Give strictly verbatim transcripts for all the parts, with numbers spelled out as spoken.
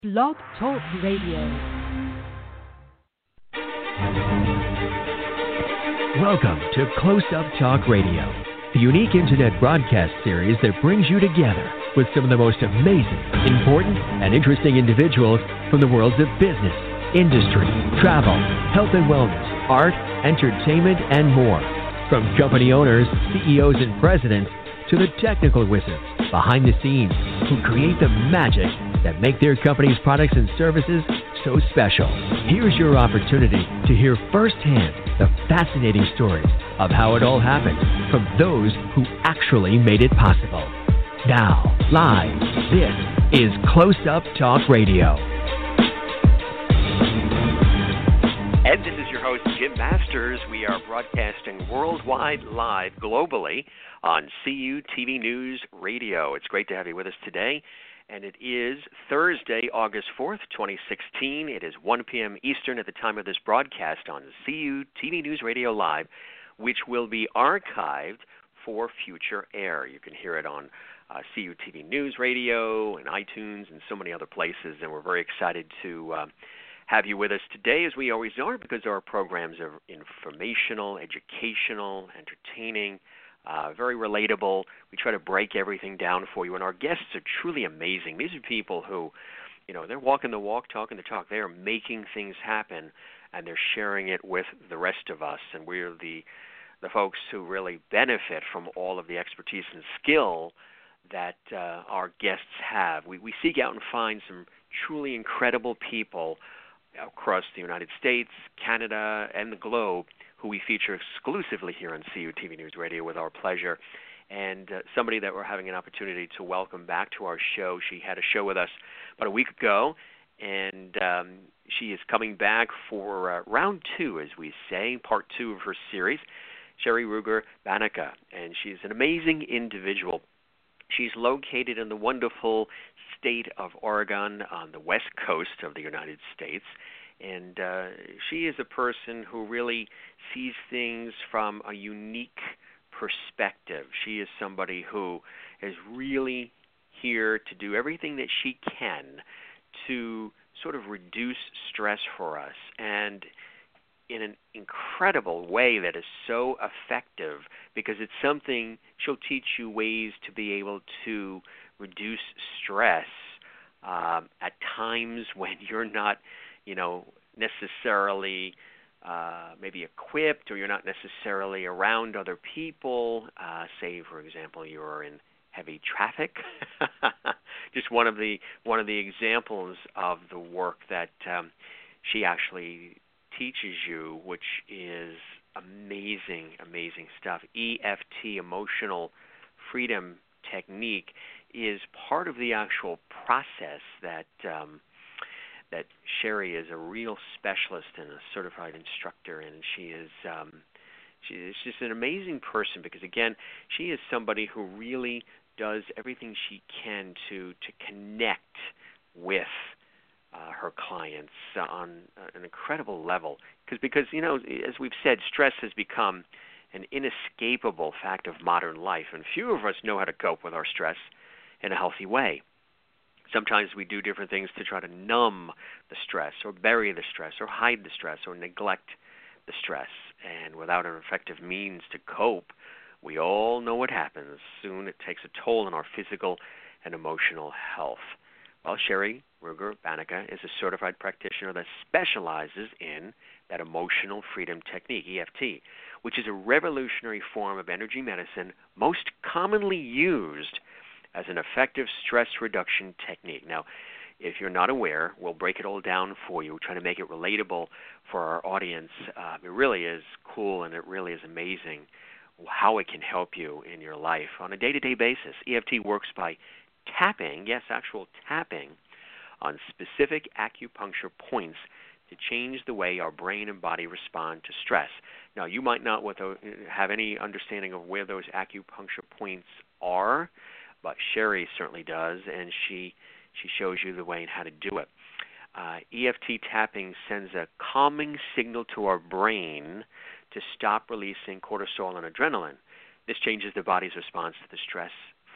Blog Talk Radio. Welcome to Close Up Talk Radio, the unique internet broadcast series that brings you together with some of the most amazing, important, and interesting individuals from the worlds of business, industry, travel, health and wellness, art, entertainment, and more. From company owners, C E Os, and presidents to the technical wizards behind the scenes who create the magic that make their company's products and services so special. Here's your opportunity to hear firsthand the fascinating stories of how it all happened from those who actually made it possible. Now, live, this is Close Up Talk Radio. And this is your host, Jim Masters. We are broadcasting worldwide, live, globally on C U T V News Radio. It's great to have you with us today. And it is Thursday, August fourth, twenty sixteen. It is one p.m. Eastern at the time of this broadcast on C U T V News Radio Live, which will be archived for future air. You can hear it on uh, C U T V News Radio and iTunes and so many other places. And we're very excited to uh, have you with us today, as we always are, because our programs are informational, educational, entertaining, Uh, very relatable. We try to break everything down for you, and our guests are truly amazing. These are people who, you know, they're walking the walk, talking the talk. They are making things happen, and they're sharing it with the rest of us, and we're the the folks who really benefit from all of the expertise and skill that uh, our guests have. We, we seek out and find some truly incredible people across the United States, Canada, and the globe who we feature exclusively here on C U T V News Radio with our pleasure. And uh, somebody that we're having an opportunity to welcome back to our show. She had a show with us about a week ago, and um, she is coming back for uh, round two, as we say, part two of her series, Sherry Ruger Banaka. And she's an amazing individual. She's located in the wonderful state of Oregon on the west coast of the United States. And uh, she is a person who really sees things from a unique perspective. She is somebody who is really here to do everything that she can to sort of reduce stress for us, and in an incredible way that is so effective, because it's something she'll teach you ways to be able to reduce stress um, at times when you're not, you know, necessarily uh, maybe equipped, or you're not necessarily around other people. Uh, say, for example, you're in heavy traffic. Just one of the one of the examples of the work that um, she actually teaches you, which is amazing, amazing stuff. E F T, Emotional Freedom Technique, is part of the actual process that um, that Sherry is a real specialist and a certified instructor, and she is um, she is just an amazing person, because, again, she is somebody who really does everything she can to to connect with uh, her clients on an incredible level. Because, because, you know, as we've said, stress has become an inescapable fact of modern life, and few of us know how to cope with our stress in a healthy way. Sometimes we do different things to try to numb the stress, or bury the stress, or hide the stress, or neglect the stress. And without an effective means to cope, we all know what happens. Soon it takes a toll on our physical and emotional health. Well, Sherry Ruger Banaka is a certified practitioner that specializes in that emotional freedom technique, E F T, which is a revolutionary form of energy medicine most commonly used as an effective stress reduction technique. Now, if you're not aware, we'll break it all down for you, trying to make it relatable for our audience. Uh, it really is cool, and it really is amazing how it can help you in your life on a day-to-day basis. E F T works by tapping, yes, actual tapping, on specific acupuncture points to change the way our brain and body respond to stress. Now, you might not have any understanding of where those acupuncture points are, but Sherry certainly does, and she she shows you the way and how to do it. Uh, E F T tapping sends a calming signal to our brain to stop releasing cortisol and adrenaline. This changes the body's response to the stress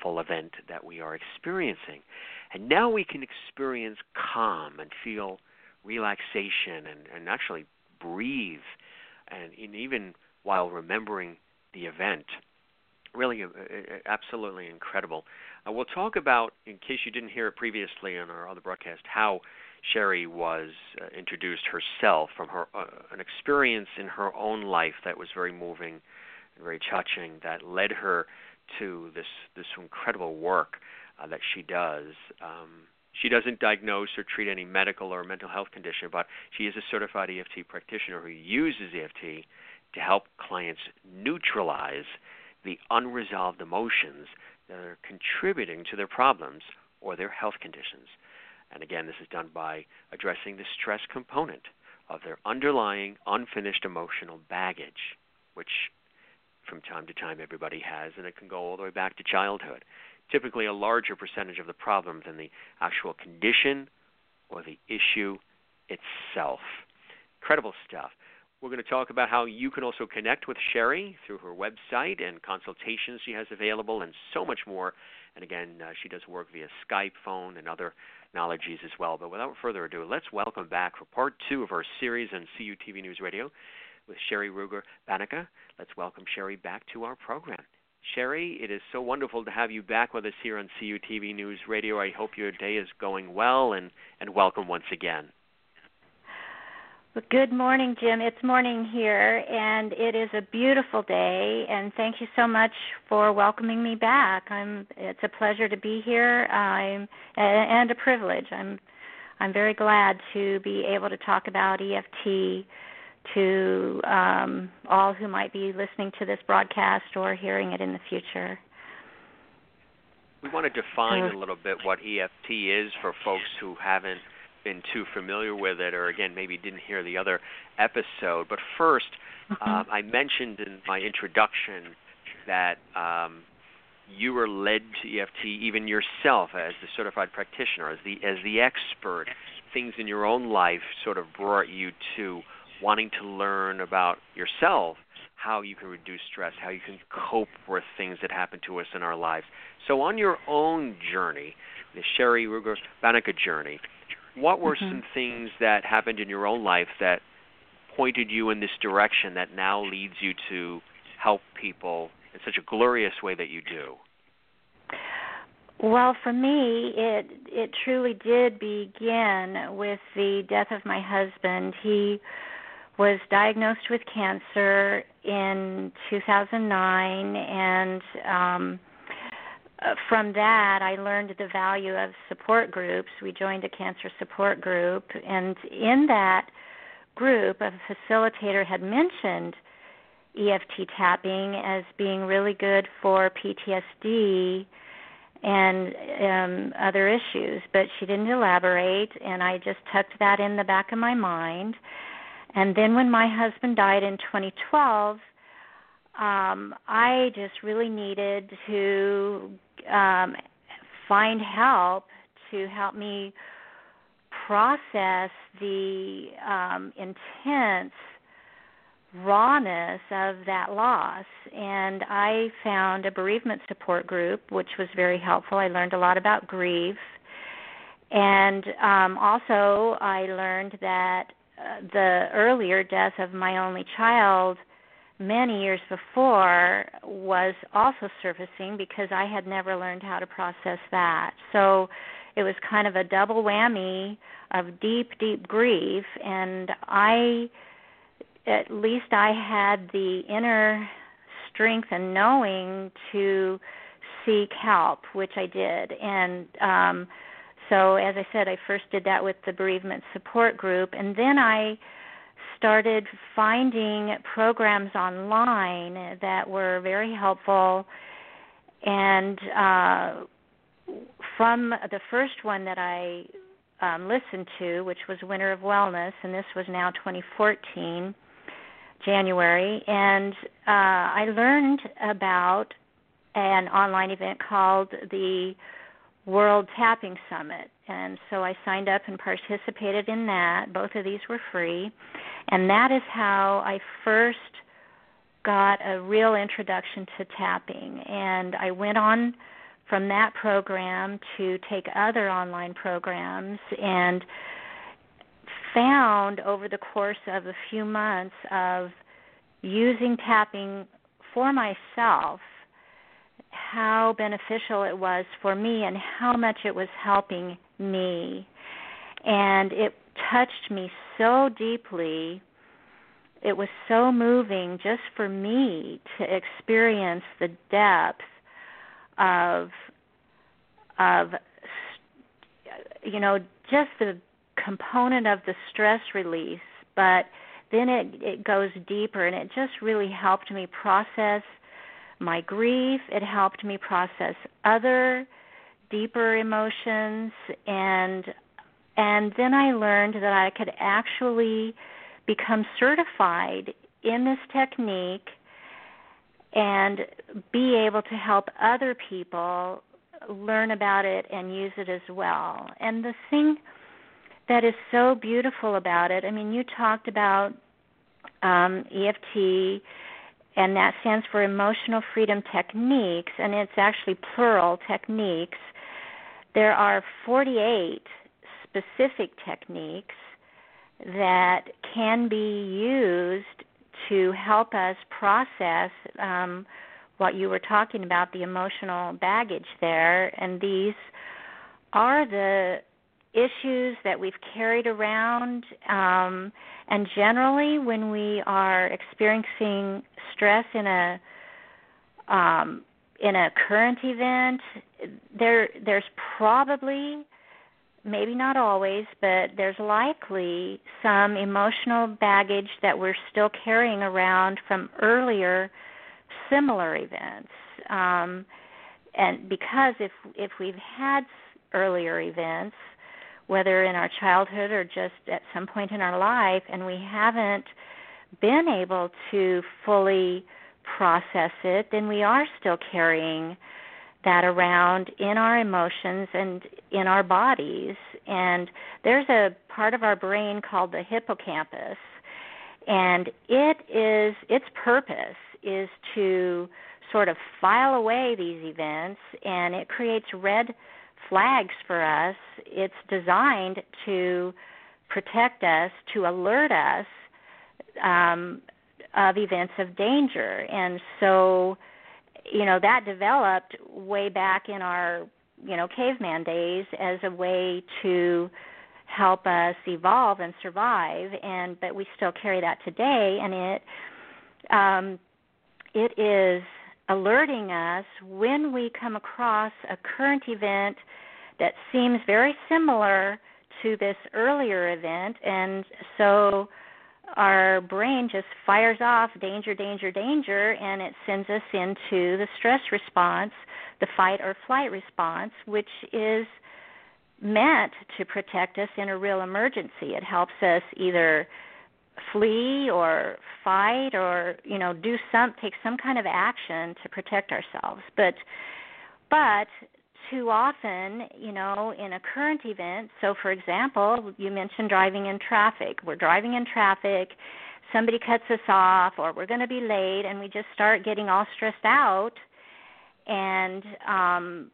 awful event that we are experiencing. And now we can experience calm and feel relaxation and, and actually breathe, and, and even while remembering the event. Really uh, absolutely incredible. Uh, we'll talk about, in case you didn't hear it previously on our other broadcast, how Sherry was uh, introduced herself from her uh, an experience in her own life that was very moving and very touching, that led her to this this incredible work uh, that she does. Um, she doesn't diagnose or treat any medical or mental health condition, but she is a certified E F T practitioner who uses E F T to help clients neutralize the unresolved emotions that are contributing to their problems or their health conditions. And again, this is done by addressing the stress component of their underlying unfinished emotional baggage, which from time to time everybody has, and it can go all the way back to childhood. Typically a larger percentage of the problem than the actual condition or the issue itself. Incredible stuff. We're going to talk about how you can also connect with Sherry through her website and consultations she has available and so much more. And again, uh, she does work via Skype, phone, and other technologies as well. But without further ado, let's welcome back for part two of our series on C U T V News Radio with Sherry Ruger-Banaka. Let's welcome Sherry back to our program. Sherry, it is so wonderful to have you back with us here on C U T V News Radio. I hope your day is going well, and, and welcome once again. Well, good morning, Jim. It's morning here, and it is a beautiful day, and thank you so much for welcoming me back. I'm, it's a pleasure to be here, I'm, and a privilege. I'm, I'm very glad to be able to talk about E F T to um, all who might be listening to this broadcast or hearing it in the future. We want to define a little bit what E F T is for folks who haven't been too familiar with it, or again maybe didn't hear the other episode. But first, mm-hmm. uh, I mentioned in my introduction that um, you were led to E F T even yourself as the certified practitioner, as the as the expert. Things in your own life sort of brought you to wanting to learn about yourself, how you can reduce stress, how you can cope with things that happen to us in our lives. So on your own journey, the Sherry Ruger-Banaka journey, what were mm-hmm. some things that happened in your own life that pointed you in this direction that now leads you to help people in such a glorious way that you do? Well, for me, it it truly did begin with the death of my husband. He was diagnosed with cancer in two thousand nine, and um, from that, I learned the value of support groups. We joined a cancer support group, and in that group, a facilitator had mentioned E F T tapping as being really good for P T S D and um, other issues, but she didn't elaborate, and I just tucked that in the back of my mind. And then when my husband died in twenty twelve, um, I just really needed to um, find help to help me process the um, intense rawness of that loss. And I found a bereavement support group, which was very helpful. I learned a lot about grief. And um, also I learned that uh, the earlier death of my only child many years before was also surfacing because I had never learned how to process that. So it was kind of a double whammy of deep, deep grief, and I, at least I had the inner strength and knowing to seek help, which I did. And um, so, as I said, I first did that with the bereavement support group, and then I started finding programs online that were very helpful. And uh, from the first one that I um, listened to, which was Winter of Wellness, and this was now twenty fourteen, January, and uh, I learned about an online event called the World Tapping Summit. And so I signed up and participated in that. Both of these were free. And that is how I first got a real introduction to tapping. And I went on from that program to take other online programs, and found over the course of a few months of using tapping for myself how beneficial it was for me and how much it was helping me. And it touched me so deeply. It was so moving just for me to experience the depth of, of, you know, just the component of the stress release, but then it, it goes deeper, and it just really helped me process my grief. It helped me process other deeper emotions, and and then I learned that I could actually become certified in this technique and be able to help other people learn about it and use it as well. And the thing that is so beautiful about it, I mean, you talked about um, E F T, and that stands for Emotional Freedom Techniques, and it's actually plural, techniques. There are forty-eight specific techniques that can be used to help us process um, what you were talking about, the emotional baggage there. And these are the issues that we've carried around. Um, and generally, when we are experiencing stress in a um, in a current event, there there's probably, maybe not always, but there's likely some emotional baggage that we're still carrying around from earlier similar events. Um, and because if if we've had earlier events, whether in our childhood or just at some point in our life, and we haven't been able to fully process it, then we are still carrying that around in our emotions and in our bodies. And there's a part of our brain called the hippocampus, and it is its purpose is to sort of file away these events, and it creates red flags for us. It's designed to protect us, to alert us um, of events of danger. And so, you know, that developed way back in our, you know, caveman days as a way to help us evolve and survive. And but we still carry that today, and it um, it is alerting us when we come across a current event that seems very similar to this earlier event, and so our brain just fires off danger, danger, danger, and it sends us into the stress response, the fight or flight response, which is meant to protect us in a real emergency. It helps us either flee or fight or, you know, do some take some kind of action to protect ourselves. But but too often, you know, in a current event, so for example, you mentioned driving in traffic. We're driving in traffic, somebody cuts us off, or we're going to be late, and we just start getting all stressed out. And um,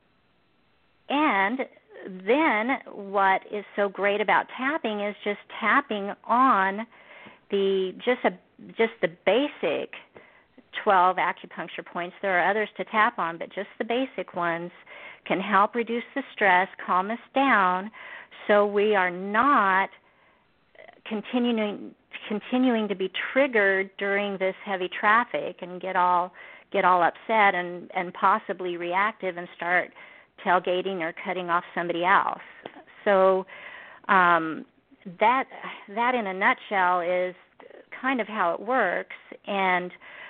and then what is so great about tapping is just tapping on the just a just the basic twelve acupuncture points. There are others to tap on, but just the basic ones can help reduce the stress, calm us down, so we are not continuing continuing to be triggered during this heavy traffic and get all get all upset and, and possibly reactive and start tailgating or cutting off somebody else. So um, that that in a nutshell is kind of how it works. And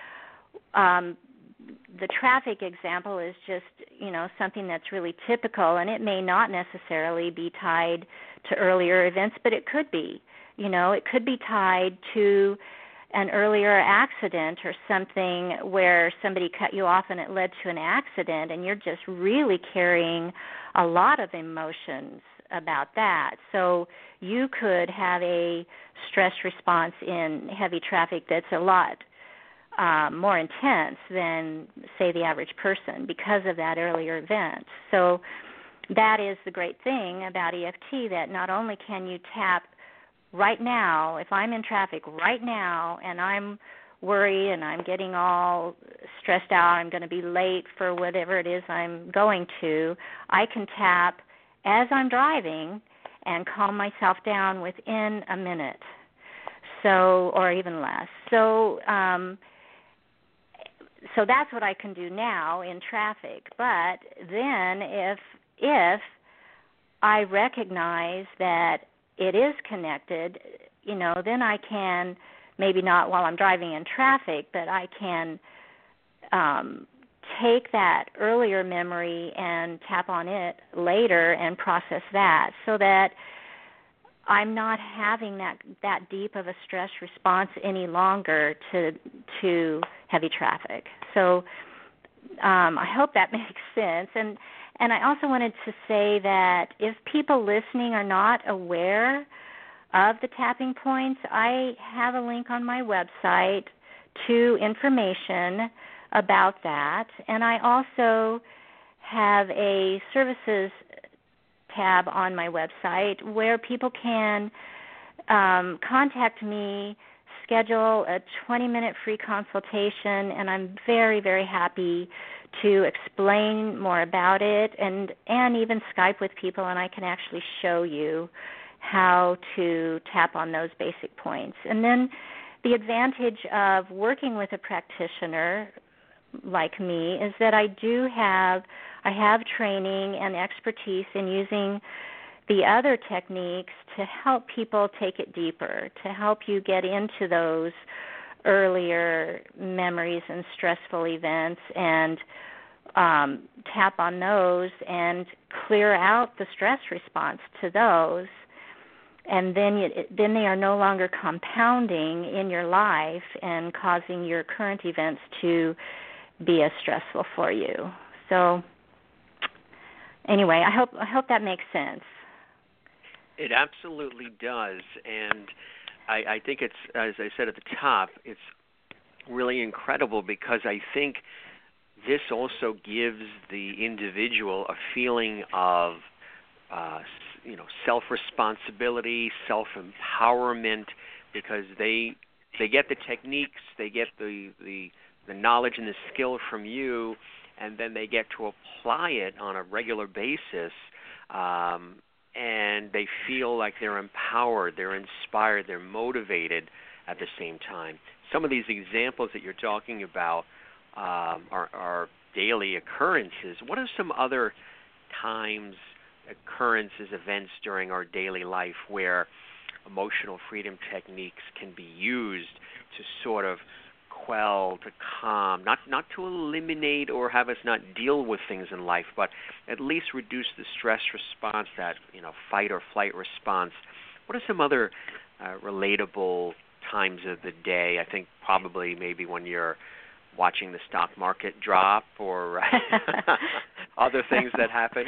um, the traffic example is just, you know, something that's really typical, and it may not necessarily be tied to earlier events, but it could be. You know, it could be tied to an earlier accident or something where somebody cut you off and it led to an accident, and you're just really carrying a lot of emotions about that. So you could have a stress response in heavy traffic that's a lot um, more intense than, say, the average person because of that earlier event. So that is the great thing about E F T, that not only can you tap right now, if I'm in traffic right now and I'm worried and I'm getting all stressed out, I'm going to be late for whatever it is I'm going to, I can tap as I'm driving and calm myself down within a minute, so or even less. So, um, so that's what I can do now in traffic. But then, if if I recognize that it is connected, you know, then I can, maybe not while I'm driving in traffic, but I can um, take that earlier memory and tap on it later and process that, so that I'm not having that that deep of a stress response any longer to to heavy traffic. So um, I hope that makes sense. And and I also wanted to say that if people listening are not aware of the tapping points, I have a link on my website to information about that. And I also have a services tab on my website where people can um, contact me, schedule a twenty-minute free consultation, and I'm very, very happy to explain more about it, and, and even Skype with people, and I can actually show you how to tap on those basic points. And then the advantage of working with a practitioner like me is that I do have, I have training and expertise in using the other techniques to help people take it deeper, to help you get into those earlier memories and stressful events and um, tap on those and clear out the stress response to those. And then you, then they are no longer compounding in your life and causing your current events to be as stressful for you. So anyway, I hope I hope that makes sense. It absolutely does, and I, I think it's, as I said at the top, it's really incredible because I think this also gives the individual a feeling of uh, you know, self-responsibility, self-empowerment, because they they get the techniques, they get the, the the knowledge and the skill from you, and then they get to apply it on a regular basis, um, and they feel like they're empowered, they're inspired, they're motivated at the same time. Some of these examples that you're talking about um, are, are daily occurrences. What are some other times, occurrences, events during our daily life where emotional freedom techniques can be used to sort of quell, to calm, not not to eliminate or have us not deal with things in life, but at least reduce the stress response, that, you know, fight or flight response? What are some other uh, relatable times of the day? I think probably maybe when you're watching the stock market drop or other things that happen.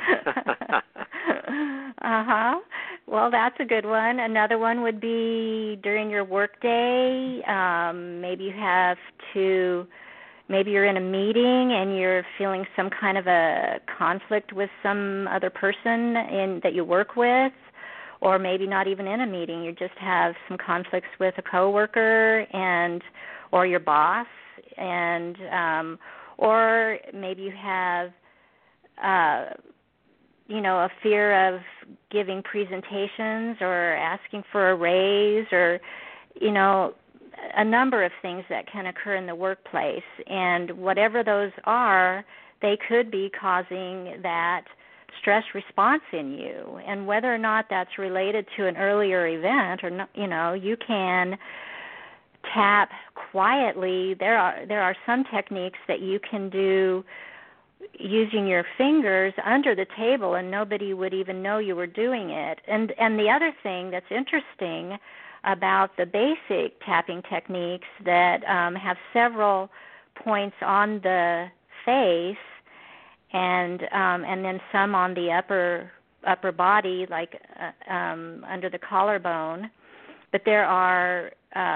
Uh-huh. Well, that's a good one. Another one would be during your work day. Um, maybe you have to, maybe you're in a meeting and you're feeling some kind of a conflict with some other person in, that you work with, or maybe not even in a meeting. You just have some conflicts with a coworker and or your boss, and um, or maybe you have uh, you know, a fear of giving presentations or asking for a raise, or, you know, a number of things that can occur in the workplace. And whatever those are, they could be causing that stress response in you. And whether or not that's related to an earlier event or not, you know, you can tap quietly. There are there are some techniques that you can do using your fingers under the table, and nobody would even know you were doing it. And and the other thing that's interesting about the basic tapping techniques that um, have several points on the face, and um, and then some on the upper upper body, like uh, um, under the collarbone. But there are uh,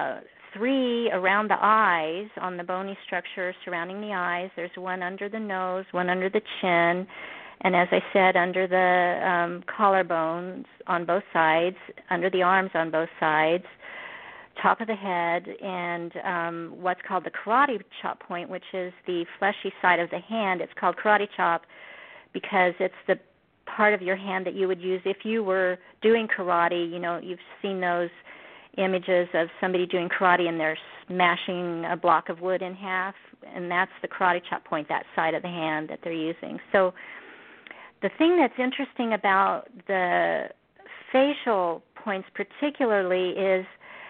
three around the eyes, on the bony structure surrounding the eyes. There's one under the nose, one under the chin, and as I said, under the um, collarbones on both sides, under the arms on both sides, top of the head, and um, what's called the karate chop point, which is the fleshy side of the hand. It's called karate chop because it's the part of your hand that you would use if you were doing karate. You know, you've seen those images of somebody doing karate and they're smashing a block of wood in half, and that's the karate chop point, that side of the hand that they're using. So the thing that's interesting about the facial points particularly is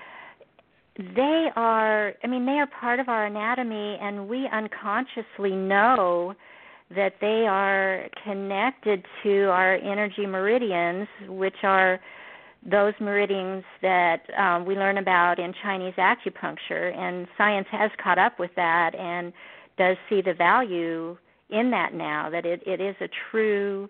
they are, I mean, they are part of our anatomy, and we unconsciously know that they are connected to our energy meridians, which are those meridians that um, we learn about in Chinese acupuncture, and science has caught up with that and does see the value in that now, that it, it is a true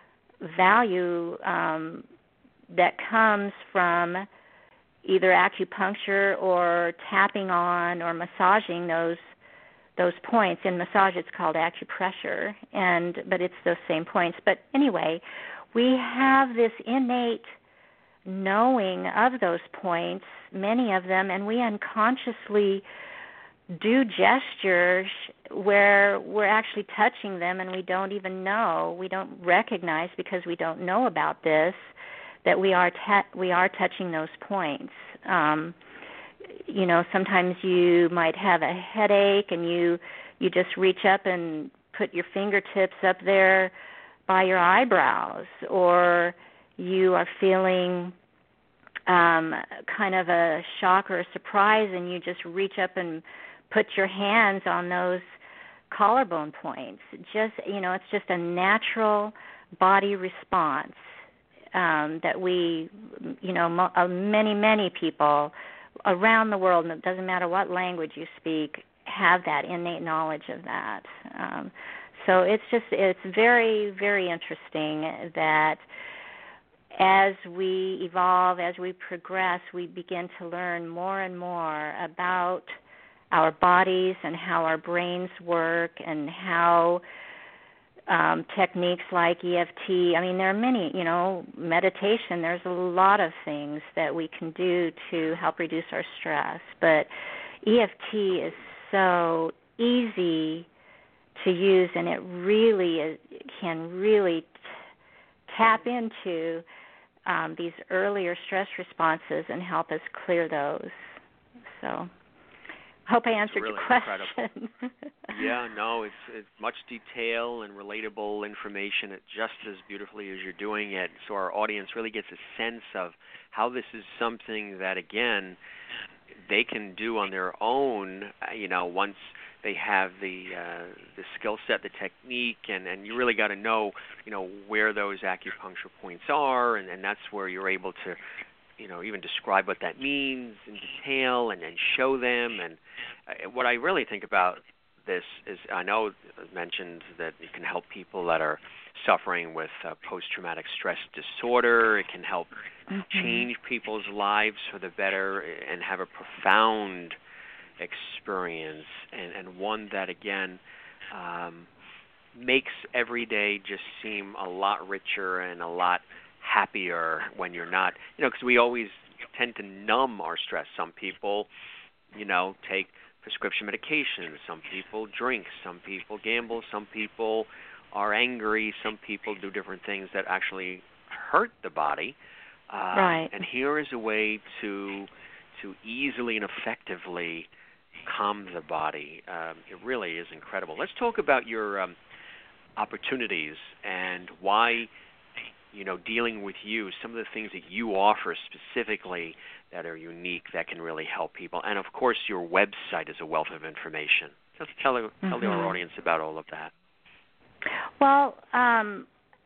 value um, that comes from either acupuncture or tapping on or massaging those those points. In massage it's called acupressure, and but it's those same points. But anyway, we have this innate knowing of those points, many of them, and we unconsciously do gestures where we're actually touching them and we don't even know, we don't recognize because we don't know about this, that we are te- we are touching those points. Um, you know, sometimes you might have a headache and you you just reach up and put your fingertips up there by your eyebrows, or you are feeling um, kind of a shock or a surprise and you just reach up and put your hands on those collarbone points. Just, you know, it's just a natural body response um, that we, you know, mo- uh, many, many people around the world, and it doesn't matter what language you speak, have that innate knowledge of that. Um, so it's just, it's very, very interesting that as we evolve, as we progress, we begin to learn more and more about our bodies and how our brains work and how um, techniques like E F T, I mean, there are many, you know, meditation, there's a lot of things that we can do to help reduce our stress. But E F T is so easy to use, and it really is, can really t- tap into um, these earlier stress responses and help us clear those. So hope I answered really your question. Yeah, no, it's, it's much detail and relatable information just as beautifully as you're doing it, so our audience really gets a sense of how this is something that, again, they can do on their own, you know, once they have the uh, the skill set, the technique, and, and you really got to know, you know, where those acupuncture points are, and, and that's where you're able to, you know, even describe what that means in detail and then show them. And uh, what I really think about this is, I know it was mentioned that it can help people that are suffering with uh, post-traumatic stress disorder. It can help mm-hmm. change people's lives for the better and have a profound experience, and, and one that, again, um, makes every day just seem a lot richer and a lot happier when you're not, you know, because we always tend to numb our stress. Some people, you know, take prescription medications. Some people drink. Some people gamble. Some people are angry. Some people do different things that actually hurt the body. Uh, right. And here is a way to to easily and effectively calm the body. Um, it really is incredible. Let's talk about your um, opportunities and why, you know, dealing with you, some of the things that you offer specifically that are unique that can really help people. And, of course, your website is a wealth of information. Just tell, mm-hmm. tell our audience about all of that. Well, um,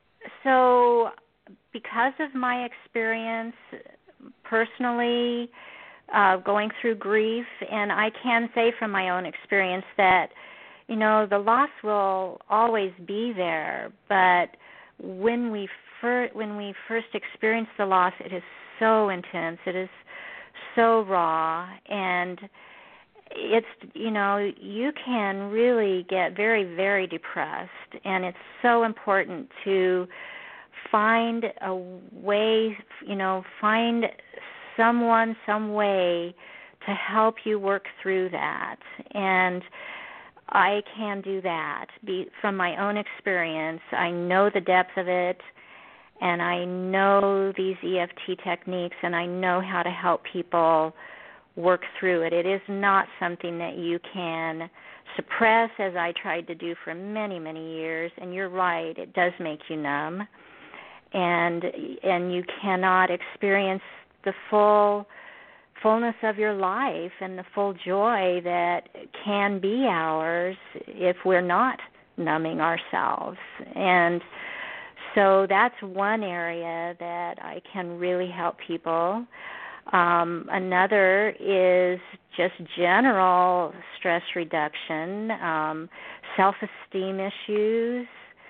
so because of my experience personally uh, going through grief, and I can say from my own experience that, you know, the loss will always be there, but when we fir- when we first experience the loss, it is so intense, it is so raw, and it's, you know, you can really get very, very depressed, and it's so important to find a way, you know, find someone, some way to help you work through that. And I can do that. Be, from my own experience, I know the depth of it, and I know these E F T techniques, and I know how to help people work through it. It is not something that you can suppress, as I tried to do for many, many years. And you're right, it does make you numb, and and you cannot experience the full fullness of your life and the full joy that can be ours if we're not numbing ourselves. And so that's one area that I can really help people. Um, another is just general stress reduction, um, self-esteem issues.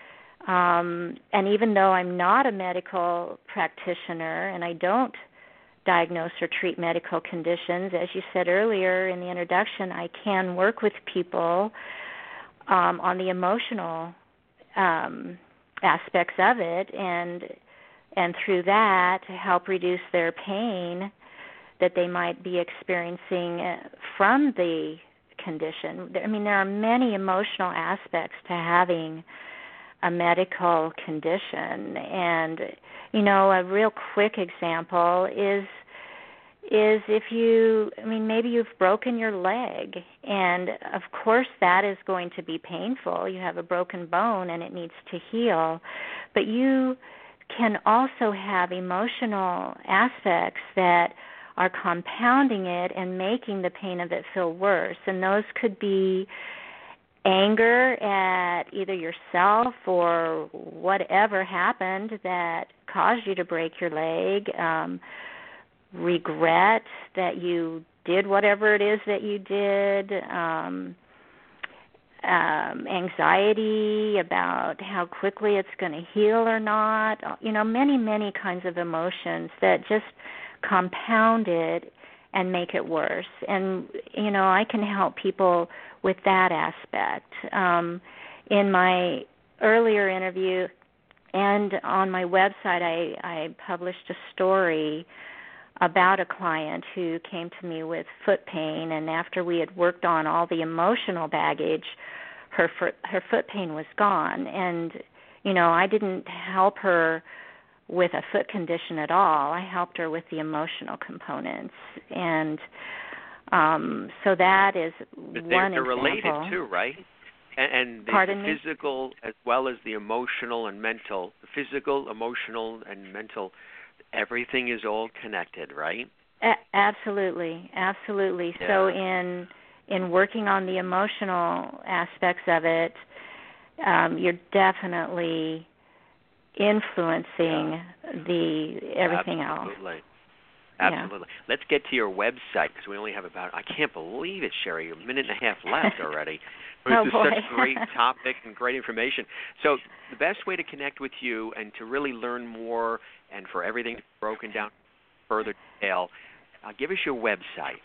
Um, and even though I'm not a medical practitioner and I don't diagnose or treat medical conditions, as you said earlier in the introduction, I can work with people um, on the emotional um, aspects of it, and and through that to help reduce their pain that they might be experiencing from the condition. I mean, there are many emotional aspects to having a medical condition, and you know, a real quick example is is if you, I mean, maybe you've broken your leg, and of course that is going to be painful. You have a broken bone and it needs to heal, but you can also have emotional aspects that are compounding it and making the pain of it feel worse, and those could be anger at either yourself or whatever happened that caused you to break your leg, um, regret that you did whatever it is that you did, um, um, anxiety about how quickly it's going to heal or not, you know, many, many kinds of emotions that just compound it and make it worse. And, you know, I can help people with that aspect. Um, in my earlier interview and on my website, I, I published a story about a client who came to me with foot pain, and after we had worked on all the emotional baggage, her foot, her foot pain was gone. And, you know, I didn't help her with a foot condition at all. I helped her with the emotional components. And um, so that is but one they're, they're example. related too, right? And, and the, Pardon the me? physical as well as the emotional and mental, the physical, emotional, and mental, everything is all connected, right? A- absolutely, absolutely. Yeah. So in in working on the emotional aspects of it, um, you're definitely influencing yeah. the everything Absolutely. else. Absolutely. Yeah. Let's get to your website because we only have about, I can't believe it, Sherry, a minute and a half left already. This oh, is boy. such great topic and great information. So the best way to connect with you and to really learn more and for everything broken down in further detail, uh, give us your website.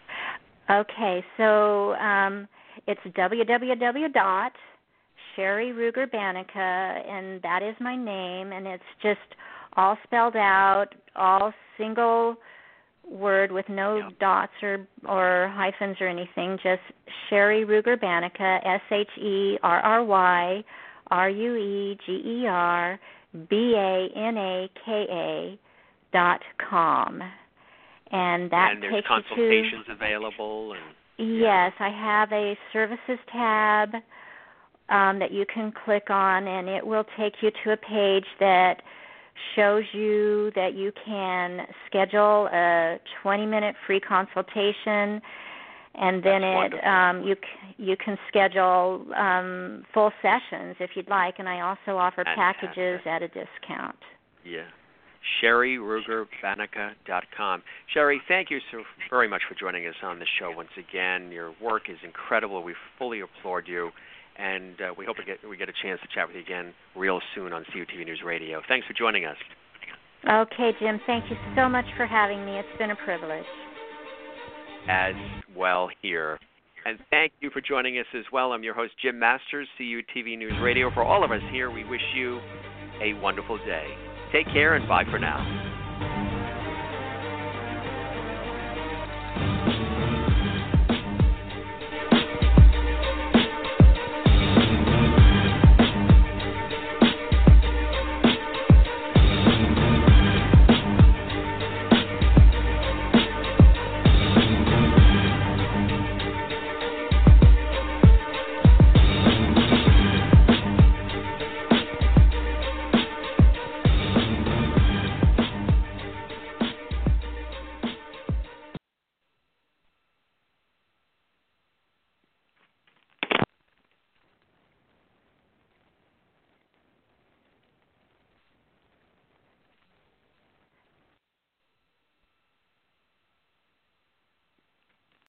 Okay, so um, it's w w w dot Sherry Ruger Banneker, and that is my name, and it's just all spelled out, all single word with no Yeah. dots or or hyphens or anything, just Sherry Ruger Banneker, S H E R R Y R U E G E R B A N A K A dot com. And that and there's takes consultations you to, available. And yes, I have a services tab um, that you can click on, and it will take you to a page that shows you that you can schedule a twenty-minute free consultation, and then That's it um, you you can schedule um, full sessions if you'd like, and I also offer Fantastic. packages at a discount. Yeah. Sherry Ruger Banneker dot com. Sherry, thank you so very much for joining us on the show once again. Your work is incredible. We fully applaud you, and uh, we hope we get, we get a chance to chat with you again real soon on C U T V News Radio. Thanks for joining us. Okay, Jim, thank you so much for having me. It's been a privilege. As well here. And thank you for joining us as well. I'm your host, Jim Masters, C U T V News Radio. For all of us here, we wish you a wonderful day. Take care and bye for now.